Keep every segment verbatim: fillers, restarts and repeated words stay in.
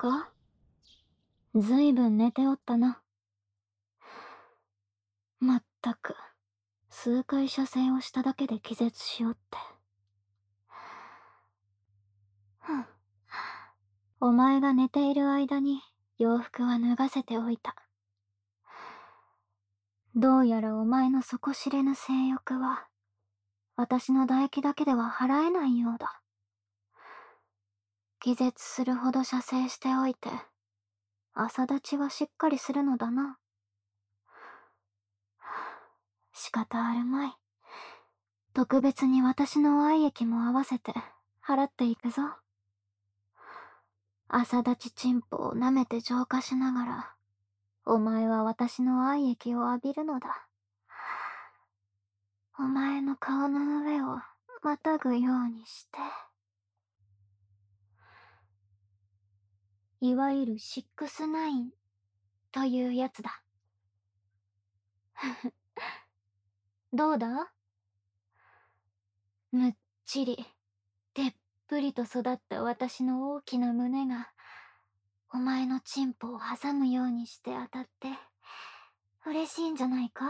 か？ずいぶん寝ておったな。まったく、数回射精をしただけで気絶しよって。ふん。お前が寝ている間に洋服は脱がせておいた。どうやらお前の底知れぬ性欲は、私の唾液だけでは払えないようだ。気絶するほど射精しておいて、朝立ちはしっかりするのだな。仕方あるまい。特別に私の愛液も合わせて払っていくぞ。朝立ちチンポを舐めて浄化しながら、お前は私の愛液を浴びるのだ。お前の顔の上をまたぐようにして。いわゆるシックスナインというやつだ。どうだ？むっちり、でっぷりと育った私の大きな胸が、お前のチンポを挟むようにして当たって、嬉しいんじゃないか？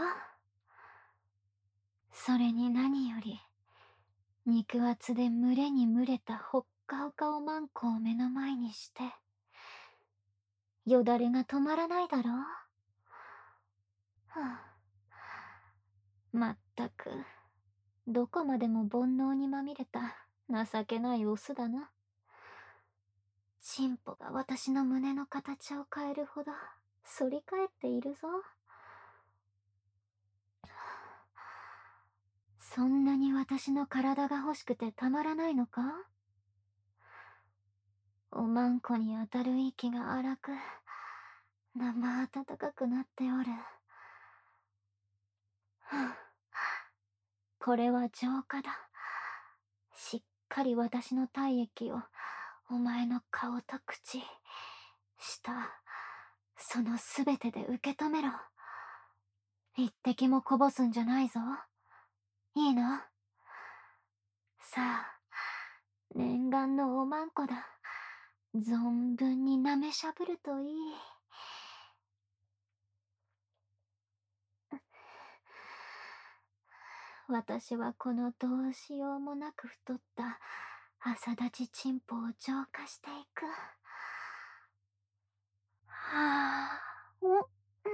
それに何より、肉厚で群れに群れたほっかほかおまんこを目の前にして、よだれが止まらないだろう？はあ、まったく、どこまでも煩悩にまみれた情けないオスだな。チンポが私の胸の形を変えるほど反り返っているぞ。そんなに私の体が欲しくてたまらないのか？おまんこに当たる息が荒く、生暖かくなっておる。これは浄化だ。しっかり私の体液をお前の顔と口、舌、そのすべてで受け止めろ。一滴もこぼすんじゃないぞ。いいな？さあ、念願のおまんこだ。存分に舐めしゃぶるといい。私はこのどうしようもなく太った朝立ちチンポを浄化していく。はあ、うん、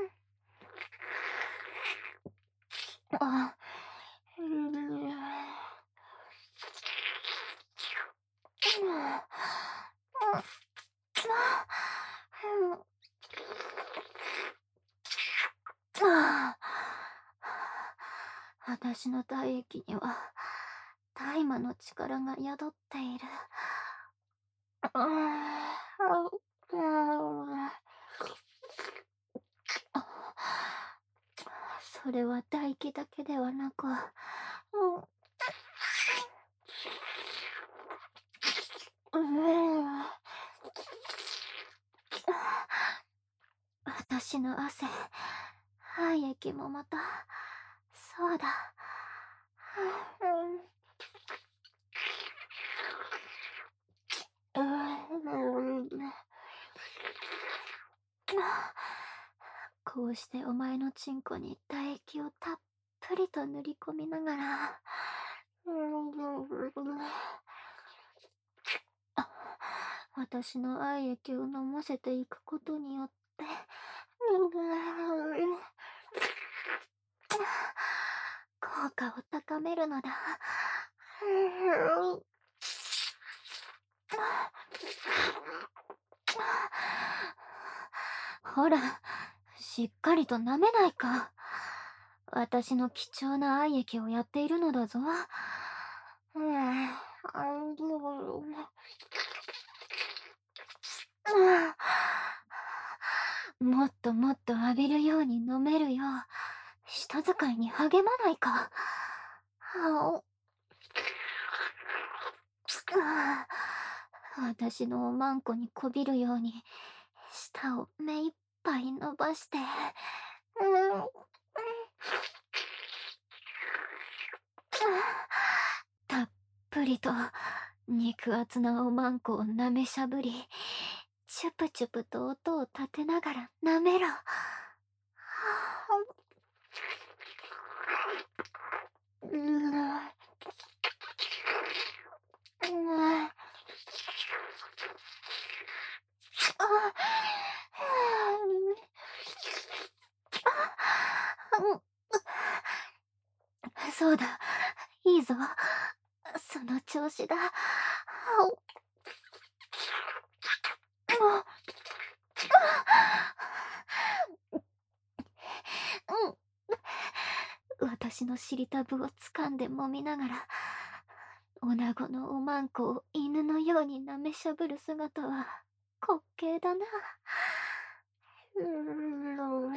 あ、うん、私の体液には大麻の力が宿っている。それは唾液だけではなく、私の汗、肺液もまた、そうだ。こうしてお前のチンコに唾液をたっぷりと塗り込みながら、私の愛液を飲ませていくことによって、効果を高めるのだ。ほら、しっかりと舐めないか。私の貴重な愛液をやっているのだぞ。もっともっと浴びるように飲めるよう、舌使いに励まないか。私のおまんこにこびるように、舌を目いっぱい伸ばして、たっぷりと肉厚なおまんこを舐めしゃぶり、 チュプチュプと音を立てながら舐めろ。うーん。ああ、そうだ、いいぞ。その調子だ。うん。私の尻たぶを掴んで揉みながら、女子のおまんこを犬のように舐めしゃぶる姿は滑稽だな。うーん。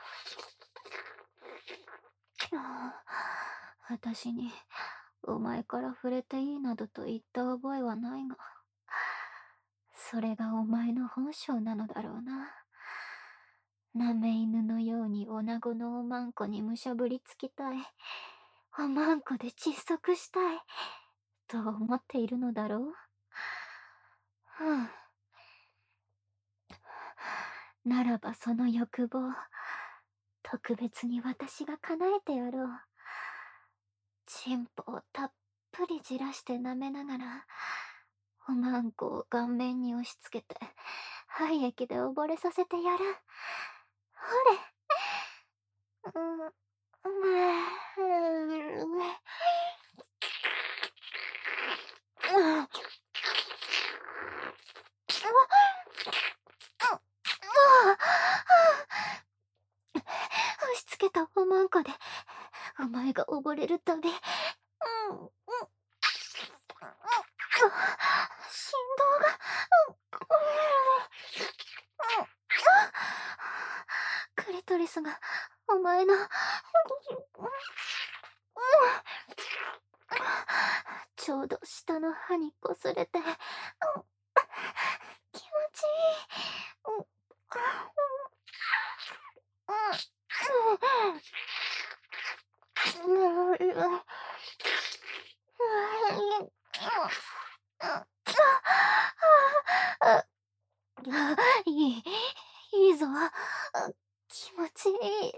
私にお前から触れていいなどと言った覚えはないが、それがお前の本性なのだろうな。なめ犬のように女子のおまんこにむしゃぶりつきたい、おまんこで窒息したいと思っているのだろう。ふん。ならばその欲望、特別に私が叶えてやろう。チンポをたっぷりじらして舐めながら、おまんこを顔面に押し付けて、廃液で溺れさせてやる。ほれ。うん、う押し付けたおまんこで、お前が溺れるたび、うん、うん、うん、振動が、うん、うん、クリトリスが、お前の、ちょうど下の歯にこすれて、うん、気持ちいい。うん、うん、うん、うん、うん、うん、いい、いいぞ。気持ちいい。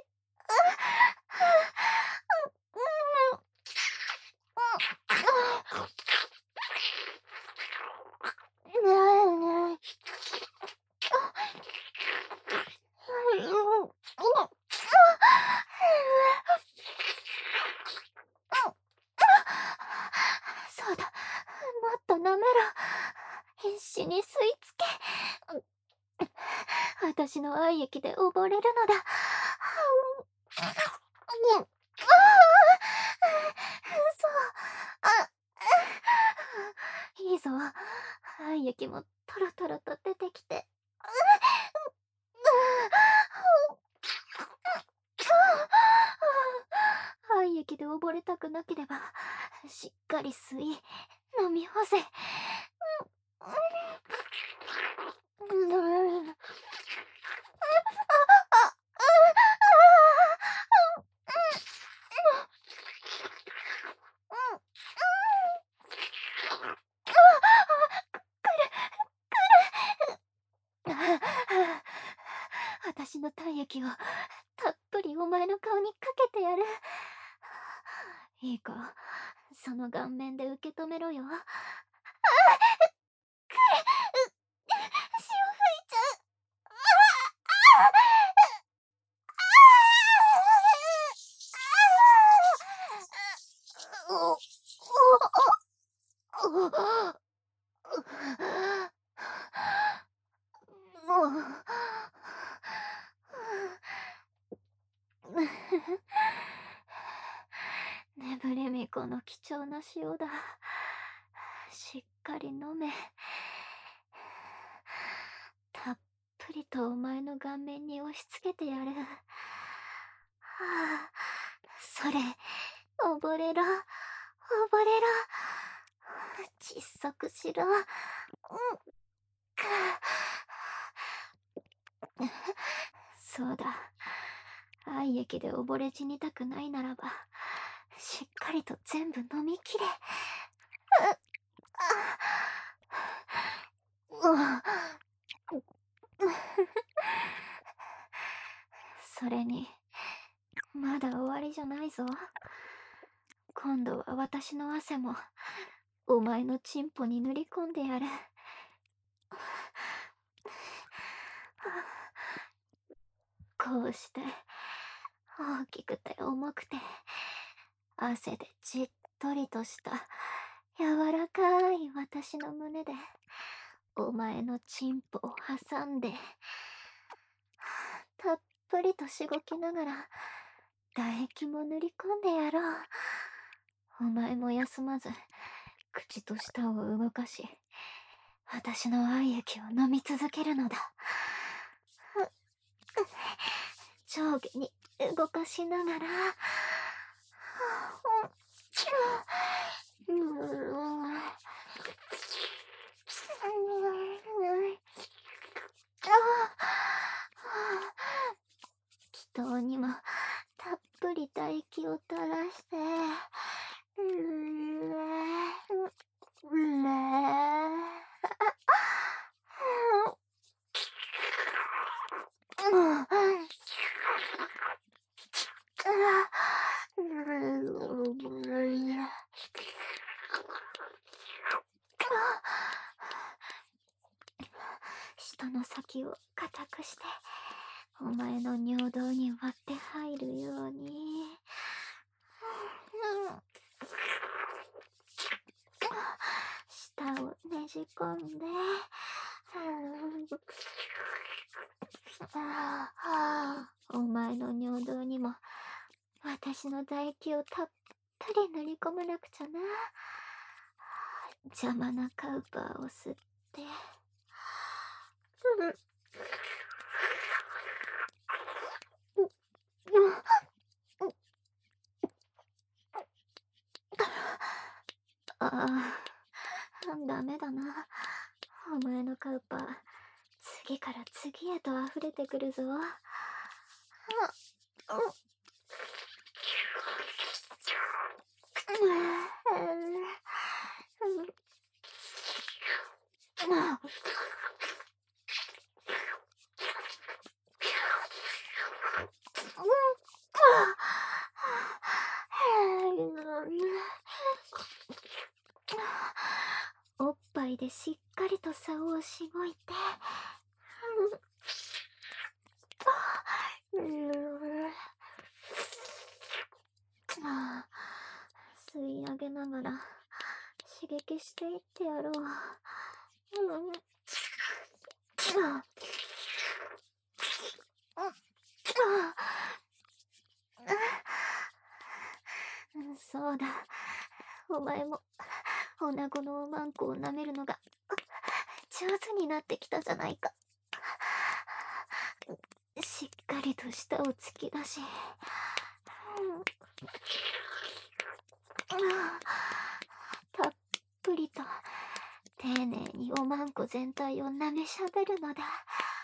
そうだ、もっと舐めろ。必死に吸い付け。私の愛液で溺れるのだ。うん。そう。あ、いいぞ。愛液もトロトロと出てきて。愛液で溺れたくなければ、しっかり吸い、飲み干せ。私の体液をたっぷりお前の顔にかけてやる。いいか、その顔面で受け止めろよ。潮吹いちゃう。もう。眠れみこの貴重な塩だ。しっかり飲め。たっぷりとお前の顔面に押し付けてやる。はあ、それ、溺れろ、溺れろ。窒息しろ。うん。か。そうだ。愛液で溺れ死にたくないならば、しっかりと全部飲みきれ。う、あ、う、 ぞ。今度は私の汗もお前のチンポに塗り込んでやる。こうして大きくて重くて汗でじっとりとした柔らかい私の胸でお前のチンポを挟んでたっぷりとしごきながら唾液も塗り込んでやろう。お前も休まず口と舌を動かし私の愛液を飲み続けるのだ。上下に動かしながら気筒にもたっぷり唾液を垂らして舌の先を固くしてお前の尿道に割って入るように舌をねじ込んでお前の尿道にも私の唾液をたっぷり塗り込まなくちゃな。邪魔なカウパーを吸ってああ、ダメだな。お前のカウパー次から次へと溢れてくるぞ。おっぱいでしっかりと竿をしごいて吸い上げながら刺激していってやろう。そうだ、お前も女子のおまんこを舐めるのが上手になってきたじゃないか。しっかりと舌を突き出したっぷりと丁寧におまんこ全体を舐めしゃべるのだ。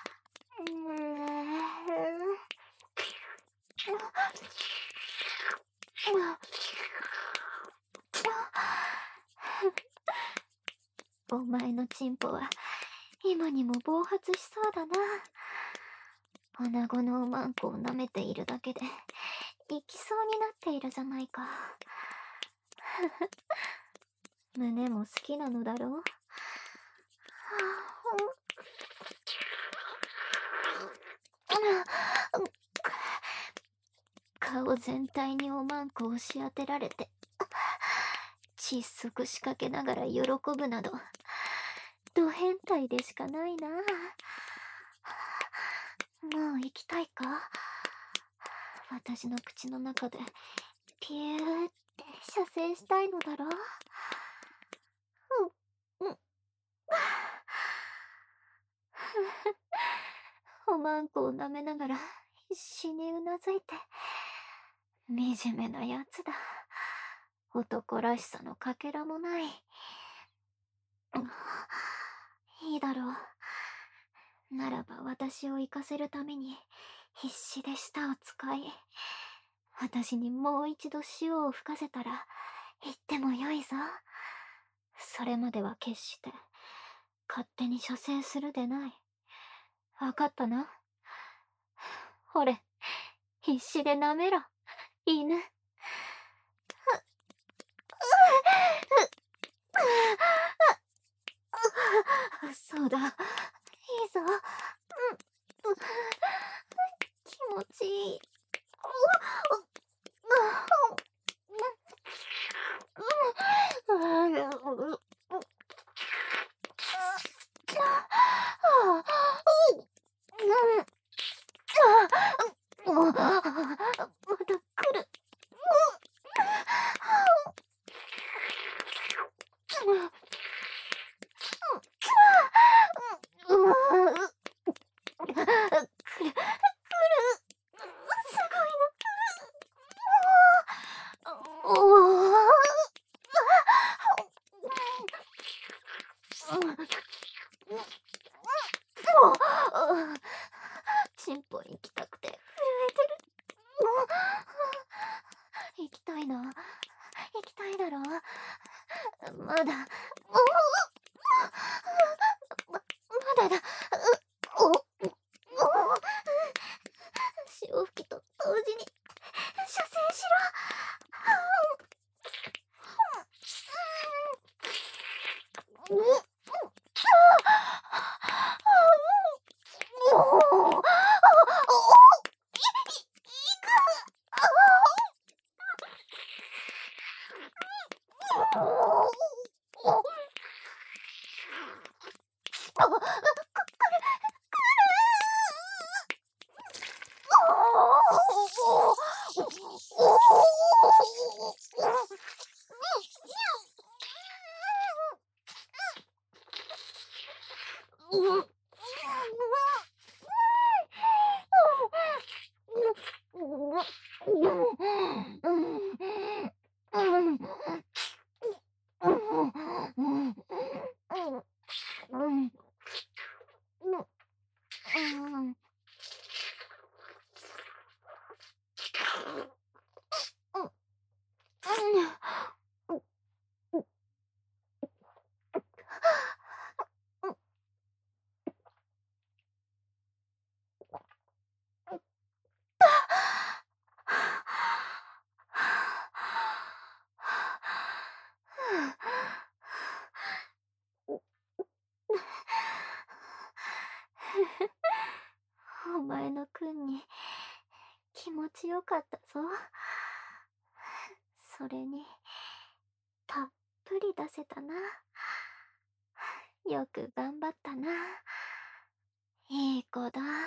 お前のチンポは今にも暴発しそうだな。女子のおまんこを舐めているだけで行きそうになっているじゃないか。胸も好きなのだろう。顔全体におまんこを押し当てられて窒息しかけながら喜ぶなどド変態でしかないな。もう行きたいか？私の口の中でピューって射精したいのだろう。うんうんおまんこを舐めながら必死にうなずいて惨めなやつだ。男らしさのかけらもない。いいだろう。ならば私を行かせるために必死で舌を使い私にもう一度塩を吹かせたら言ってもよいぞ。それまでは決して勝手に射精するでない。わかったな。ほれ、必死で舐めろ犬。 そうだ。いいぞ。うん。う気持ちいい。また来る。来る、来る。すごいの来る。おお。チンポに行きたくて震えてる。行きたいな。行きたいだろ。まだ。ままだだ。おお潮吹きと同時に射精しろ。うん。お前の君に気持ちよかったぞ。それにたっぷり出せたな。よく頑張ったな。いい子だ。